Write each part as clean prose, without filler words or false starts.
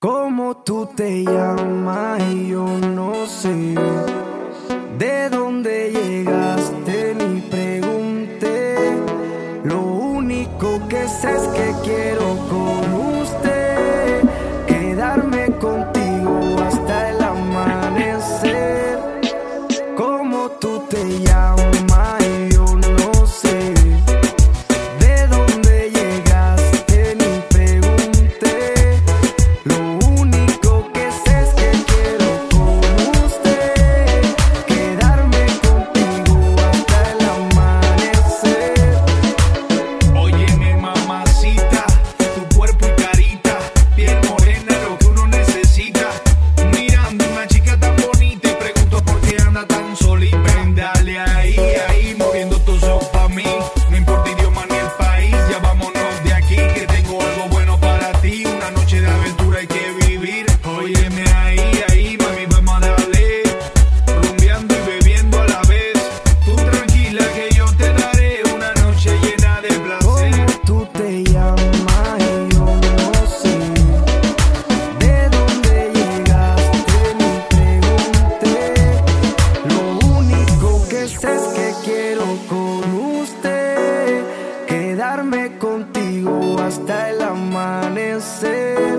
¿Cómo tú te llamas? Y yo no sé de dónde llegaste ni pregunté. Lo único que sé es que quiero con usted quedarme contigo hasta el amanecer. ¿Cómo tú te llamas? Y yo no sé de dónde llegaste ni pregunté. Lo único que sé es que quiero con usted quedarme contigo hasta el amanecer. Óyeme, mamacita, tu cuerpo y carita, piel morena, lo que uno necesita. Mirando una chica tan bonita y pregunto por qué anda tan solita. Ven, dale ahí, ahí, moviendo tus ojos pa' mí. No importa idioma ni el país, ya vámonos de aquí, que tengo algo bueno para ti. Una noche de aventura hay que vivir. Óyeme ahí, ahí, mami, vamos a darle. Rumbeando y bebiendo a la vez. Tú tranquila que yo te daré una noche llena de placer. ¿Cómo tú te llamas? Y yo no sé de dónde llegaste ni pregunté. Lo único que sé es que quiero con usted quedarme contigo hasta el amanecer.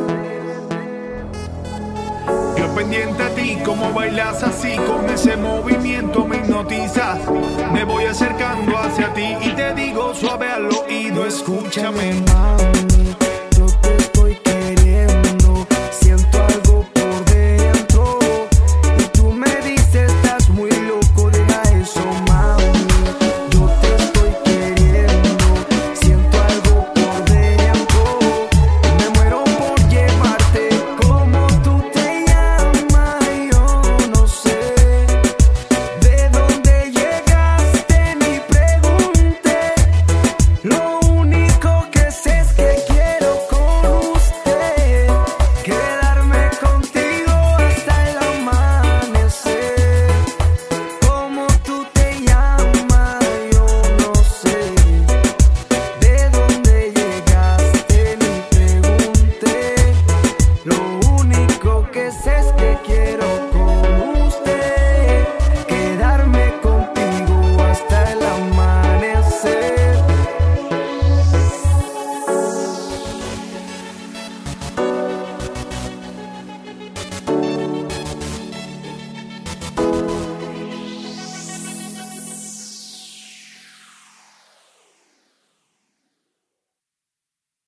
Yo pendiente a ti, como bailas así, con ese movimiento me hipnotizas. Me voy acercando hacia ti y te digo suave al oído, escúchame. Mami,